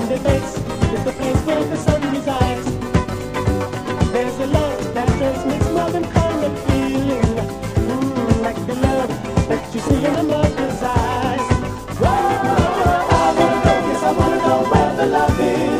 friendly face is the place where the sun resides. There's a love that transmits more than common feeling, like the love that you see in a mother's eyes. Whoa, I wanna know, yes, I wanna know where the love is.